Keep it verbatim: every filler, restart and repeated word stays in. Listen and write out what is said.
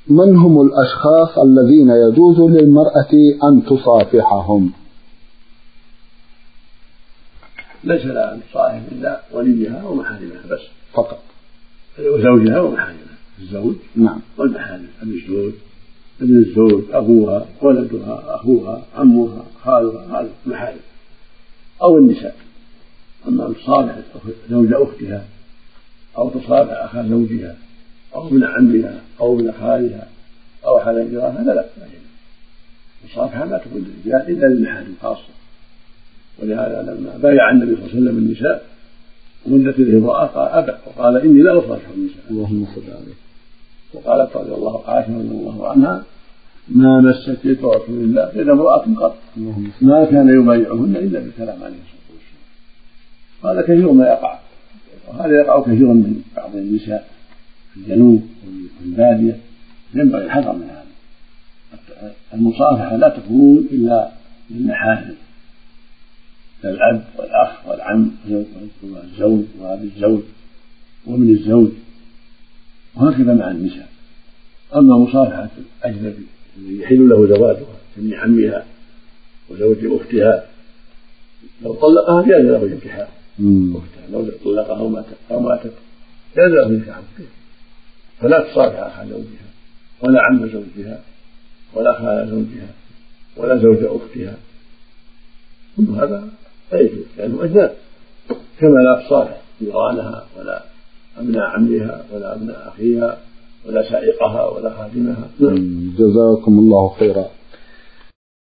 من هم الأشخاص الذين يجوز للمرأة أن تصافحهم؟ ليس لها أن تصافح إلا وليها ومحارمها بس فقط، وزوجها ومحارمها، الزوج نعم والمحارم، ابن الزوج ابن الزوج أبوها ولدها أخوها عمها خالها، هذا محارم، أو النساء. أما أن تصافح زوج أختها أو تصافح أخا زوجها أو ابن عمها أو ابن خالها أو أحد جيرانها هذا لا. المصافحة لا تكون للرجال إلا للمحارم خاصة. ولهذا لما بايع النبي صلى الله عليه وسلم النساء ومدت إليه امرأة قال أبى وقال إني لا أصافح النساء. اللهم صل عليه. وقالت رضي الله عائشة رضي الله عنها ما مست يد رسول الله يد امرأة قط ما كان يبايعهن إلا بالكلام عليه الصلاة والسلام. هذا كثير ما يقع، وهذا يقع كثيرا من بعض النساء في الجنوب والبادية، ينبغي الحذر من هذا. المصافحة لا تكون إلا للمحارم، الأب والأخ والعم والزوج وأبي الزوج وابن الزوج، وهكذا مع النساء. أما مصافحة الأجنبي الذي يحل له زواجها كابن عمها وزوج أختها لو طلقها جاز له الانكحاح، أختها لو طلقها أو ماتت جاز له الانكحاح، فلا تصافح أخا زوجها ولا عم زوجها ولا خال زوجها ولا زوج أختها، كل هذا لا يجوز لأنه أجناد، كما لا تصافح جيرانها ولا أبناء عمها ولا أبناء أخيها ولا سائقها ولا خادمها. جزاكم الله خيرا.